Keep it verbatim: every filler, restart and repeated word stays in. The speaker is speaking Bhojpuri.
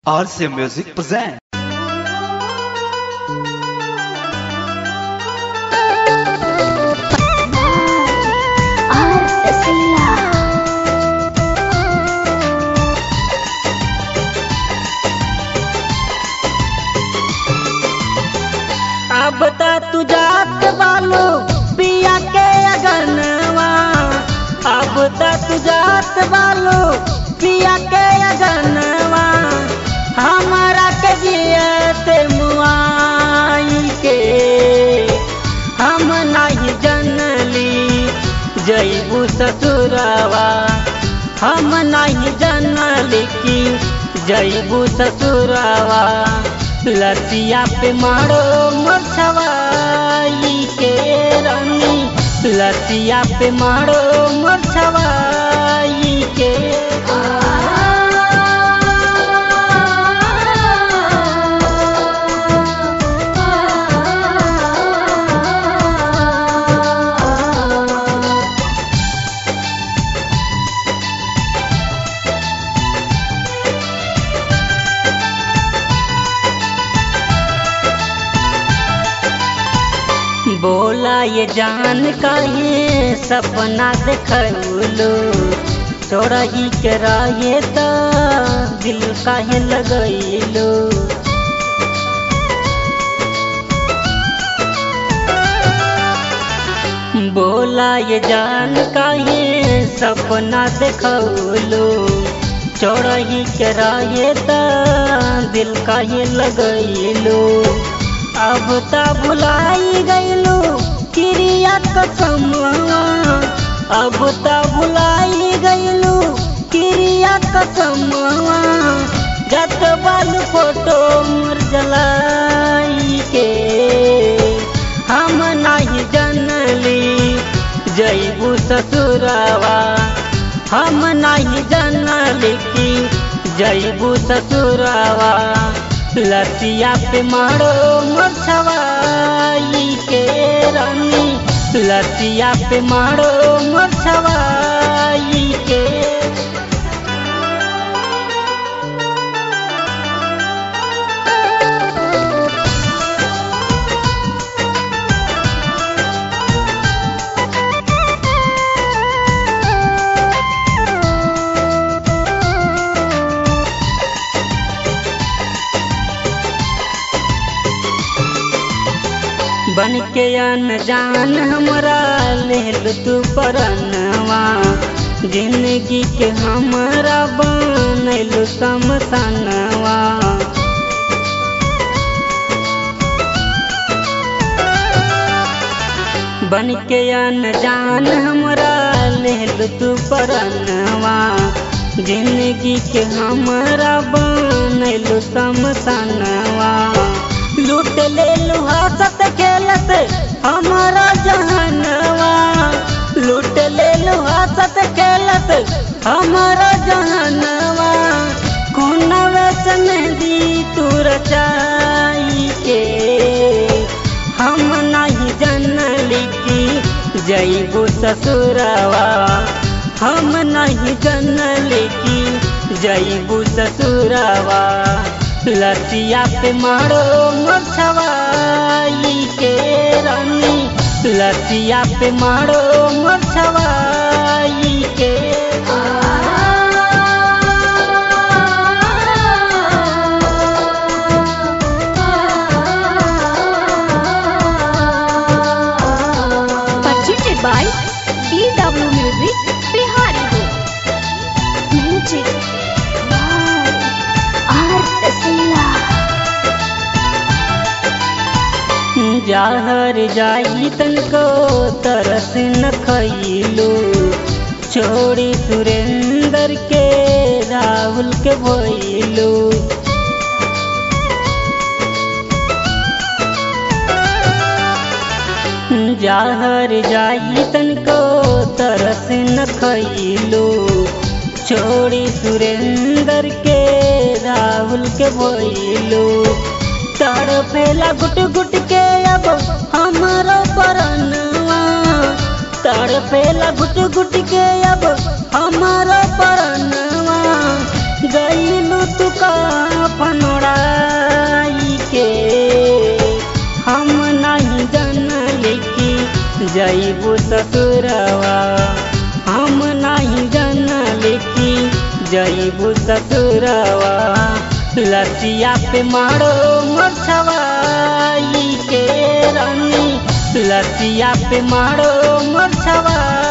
R C Music present. अब ता तू जात बालो पिया के अगनवा, अब ता तू जात बालो पिया के अगनवा, हमारा के जियत मुआई के हम नहीं जनली जईबू ससुरवा, हम नहीं जनली की जईबू ससुरवा, लतिया पे मारो मरछवाई के रानी, लतिया पे मारो मरछवाई के। बोला ये जान काहे सपना देखलू, छोड़ा ही के राहे त दिल काहे लगैलू। बोला ये जान काहे सपना देखलू, छोड़ा ही के राहे त दिल काहे लगैलू। अब ता भुलाई गईलू किरिया कसमवा, अब ता भुलाई गईलू किरिया कसमवा, जत बाल फोटो मोर जलाई के हम नहीं जनली जईबू ससुरवा, हम नहीं जनली की जईबू ससुरवा, लतिया पे मारो मरछवाई के रानी, लतिया पे मारो मरछवाई के। बन के अनजान हमरा लेल तू परनवा, जिंदगी के हमरा बनैलू समसनवा। बन के अनजान हमरा लेल तू परनवा, जिंदगी के हमरा बनैलू समसनवा। लूट ले हंसत खेलत हमारा जहनवा, लूट ले हंसत खेलत हमारा जहनवा, खूनवे से मेहंदी तू रचाई के हम नहीं जनली की जईबू ससुरवा, हम नहीं जनली की जईबू ससुरवा, लतिया पे मारो मरछवाई के रानी, लतिया पे मारो मरछवाई के। Presented by D W Music Bihari Ho. Music जहर जाई तनको तरस न खइलू, छोड़ी सुरेंद्र के राहुल के भइलू। जहर जाई तनको तरस न खइलू, छोड़ी सुरेंद्र के राहुल के भइलू। तड़पेला गुट गुट के अब हमारा परनवा, तड़पेला गुट गुट के अब हमारा परनवा, गईलू तू का जईबू ससुरवा। हम नहीं जानल कि जईबू ससुरवा। लतिया पे मारो मरछवाई के रानी, लतिया पे मारो मरछवाई।